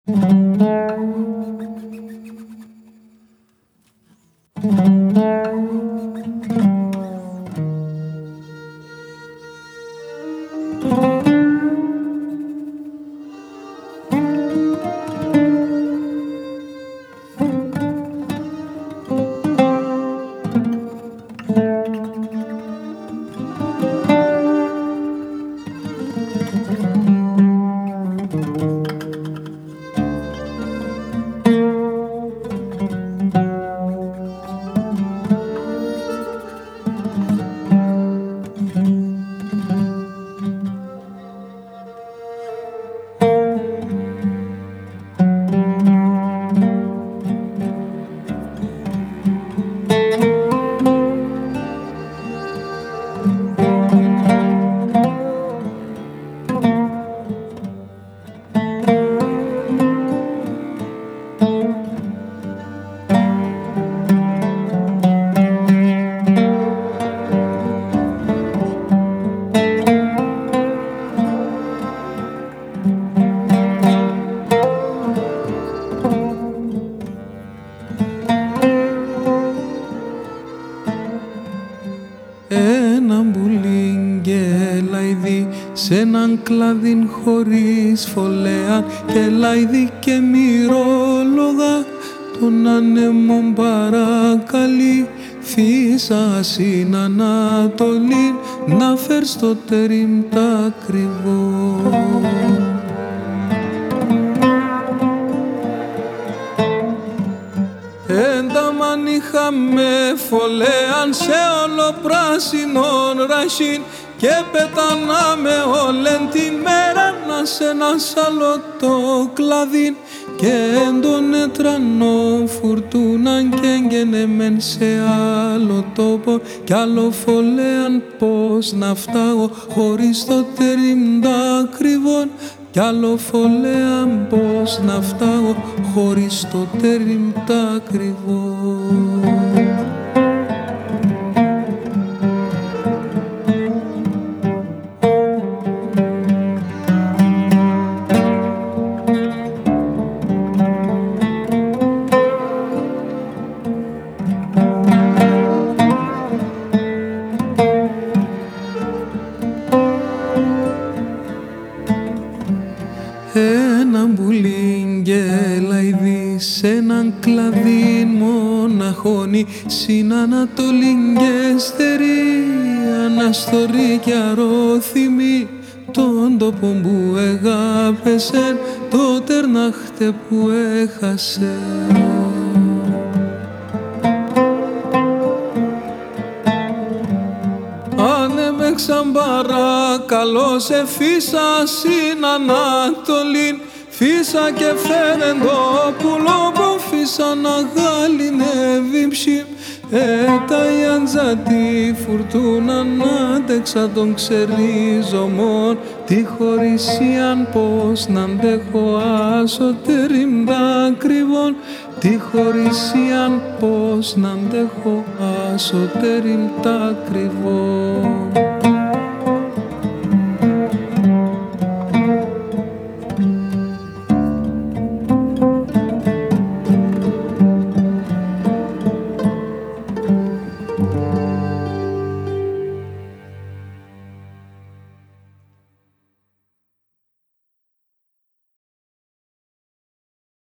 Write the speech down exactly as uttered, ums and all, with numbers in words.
Κλάδιν χωρίς φωλέα και λάιδι και μυρόλογα των ανέμων παρακαλεί φύσα στην Ανατολή να φέρ' στο τερίμ τα ακριβό. Ένταμαν είχαμε φωλέαν σε όλο πράσινον ραχήν και πετανάμε όλεν τη μέρα να σε ένα άλλο το κλαδίν και έντον έτρανο φουρτούναν και εγγενεμέν σε άλλο τόπο κι άλλο φωλέαν πως να φτάγω χωρίς το τερίμ τα ακριβών κι άλλο φωλέαν πως να φτάγω χωρίς το τερίμ τα ακριβών. Συν Ανατολήν και στερή αναστορή κι αρώθυμη τον τόπο που εγάπεσεν το τερνάχτε που έχασε. Ανέμεξαν παρακαλώ σε φύσα συν Ανατολήν φύσα και φέρεν το πουλό που φύσα να γάλινε ψημ έτα η αντζάτη φουρτούνα να αντέξα τον ξερίζομον τη χωρίσιαν πως να αντέχω άσωτερήμ δάκρυβον τη χωρίσιαν πως να αντέχω άσωτερήμ δάκρυβον.